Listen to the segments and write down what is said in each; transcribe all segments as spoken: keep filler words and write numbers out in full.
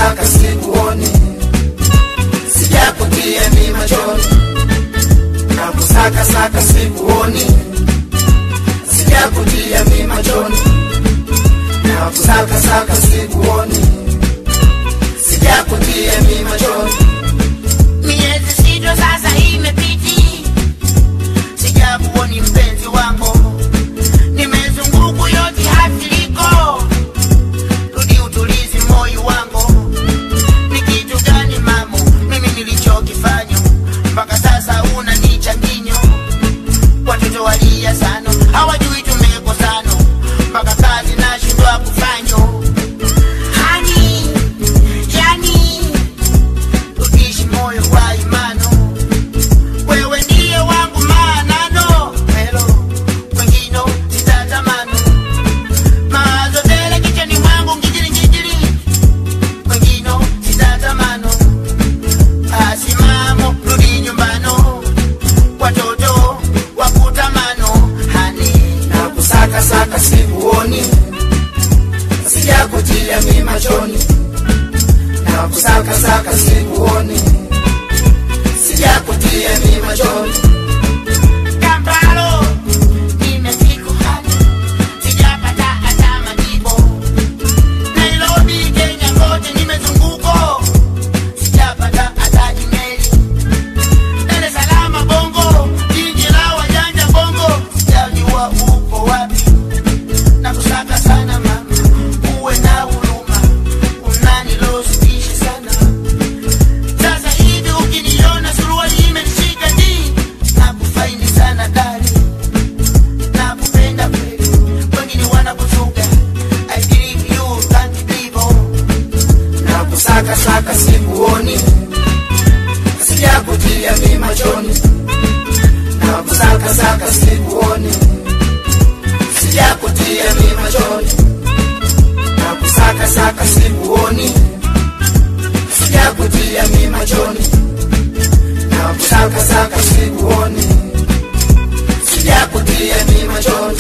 saka sikuoni, sijakutia mimi machoni. Na kusaka saka sikuoni, sijakutia mimi machoni. Na kusaka saka sikuoni, sijakutia mimi machoni. Miezi sita sasa imepiti, sijakuoni mpenzi wangu. Nimezunguka yote hafiliko, rudi utulizi moyo wangu. Ni kitu gani mamo mimi nilichokifanya mpaka sasa unanichanganya? Watoto walia sana, hawajui tumekosana, mpaka kazi nashindwa kufanya. Hani, yani, rudisha moyo wa imani. Wewe ndiye wangu manano, hello, wengine sitatamani. Mawazo tele kichwani mwangu ngijili ngijili, wengine sitatamani. Asimamo, rudi nyumbani, watoto wakutamano. Hani, na kusaka saka sikuoni, sijakutia mimi machoni. Na kusaka saka sikuoni, sijakutia mimi machoni. Kampala nimefika hadi sijapata hata majibu. Nairobi Kenya kote nimezunguka, sijapata hata email. Dar es Salaam Bongo, jiji la wajanja Bongo, sijajua uko wapi. Na kusaka sana mama, uwe na huruma, unanilositisha sana. Sasa hivi ukiniona suruali imenishika ndani, nakufaini sana dali, nakupenda kweli, wengine wanakuzuga, I believe you can't believe. Na kusaka saka sikuoni, sijakutia mimi machoni. Na kusaka saka sikuoni, sijakutia mimi machoni. Na kusaka saka sikuoni, sijakutia mimi machoni. Na kusaka saka sikuoni, sijakutia mimi machoni.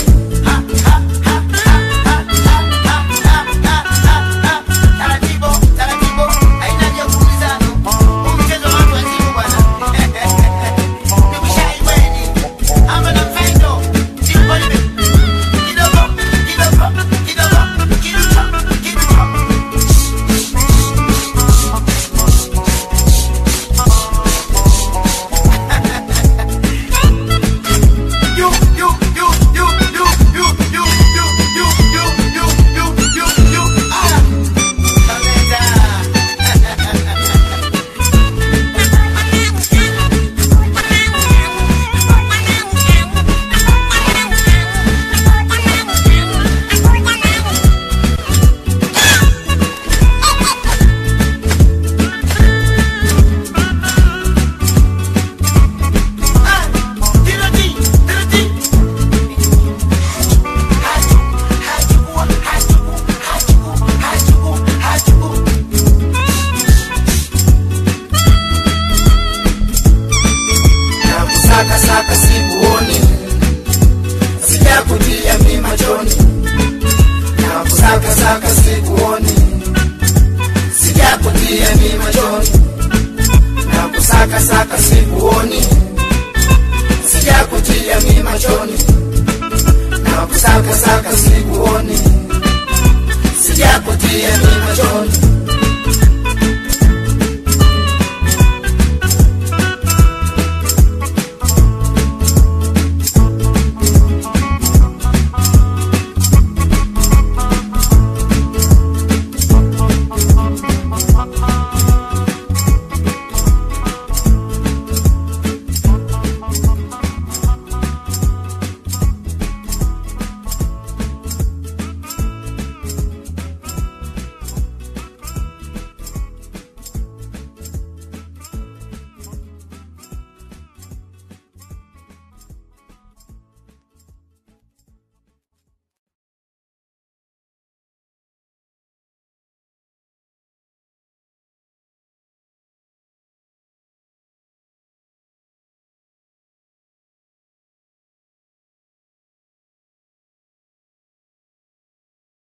Taratibu, taratibu, haina vya kuulizana. Mchezo watu wazimu bwana. Nikushai weni, ama na mfendo. Sipoli kidogo, kidogo, kidogo, kidogo, kidogo. You, you, you, you, you, you, you, you, you, you, you, you, you, you. Ah. Kameza. Ah, tirati, tirati. Hachu, hachu, hachu, hachu, hachu, hachu. Na kusaka saka sikuoni, sijakutia mimi machoni. Na kusaka saka sikuoni, sijakutia mimi machoni. Na kusaka saka sikuoni, sijakutia mimi machoni. Na kusaka saka sikuoni, sijakutia